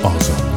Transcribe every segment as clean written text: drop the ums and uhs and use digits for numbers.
آزاد.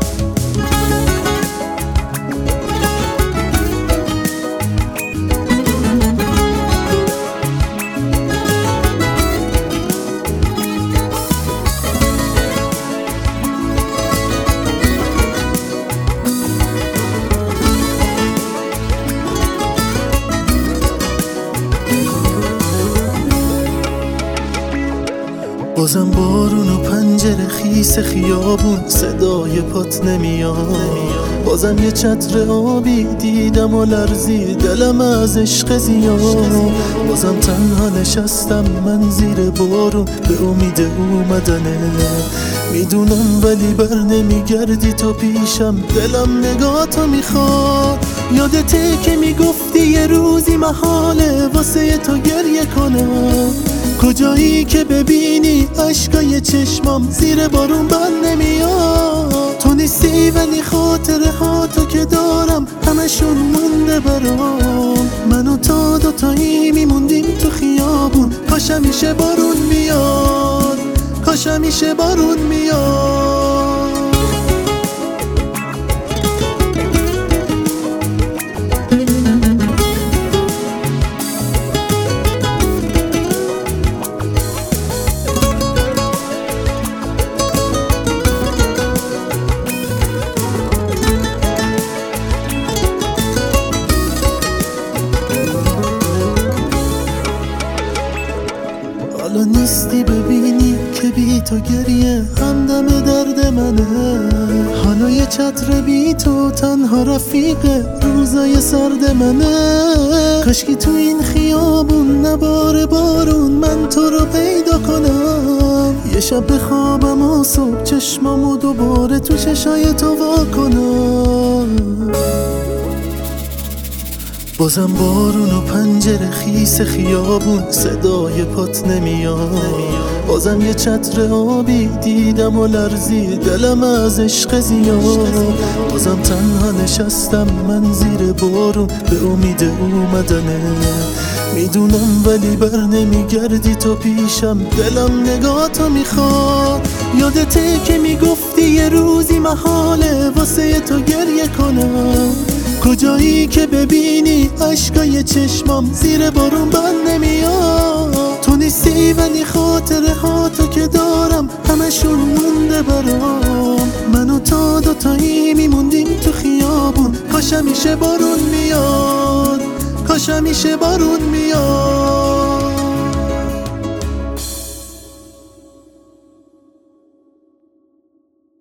بازم بارون و پنجره خیس خیابون صدای پات نمیاد، بازم یه چتر آبی دیدم و لرزی دلم از عشق زیاد، بازم تنها نشستم من زیر بارون به امید اومدنه، میدونم ولی بر نمیگردی تو پیشم، دلم نگاهتو میخواد. یادته که میگفتی یه روزی محاله واسه تو گریه کنم، کجایی که ببینی عشقای چشمام زیر بارون بند نمیاد. تو نیستی ولی خاطره ها تو که دارم همشون مونده برام، من و تا دوتایی میموندیم تو خیابون، کاش همیشه بارون میاد، کاش همیشه بارون میاد. حالا نیستی ببینی که بی تو گریه همدم درد منه، حالا یه چتر بی تو تنها رفیق روزای سرد منه. کاشکی تو این خیابون نباره بارون من تو رو پیدا کنم، یه شب بخوابم و صبح چشمامو دوباره تو چشای تو وا کنم. بازم بارون و پنجره خیس خیابون صدای پات نمیاد، بازم یه چتر آبی دیدم و لرزی دلم از عشق زیاد، بازم تنها نشستم من زیر بارون به امید اومدنه، میدونم ولی بر نمیگردی تو پیشم، دلم نگاهتو میخواد. یادته که میگفتی یه روزی محاله واسه تو گریه کنم، کجایی که ببینی عشقای چشمام زیر بارون بند نمیاد. تو نیستی ولی خاطره ها تو که دارم همشون مونده برام، من و تا دوتایی میموندیم تو خیابون، کاش همیشه بارون میاد، کاش همیشه بارون میاد.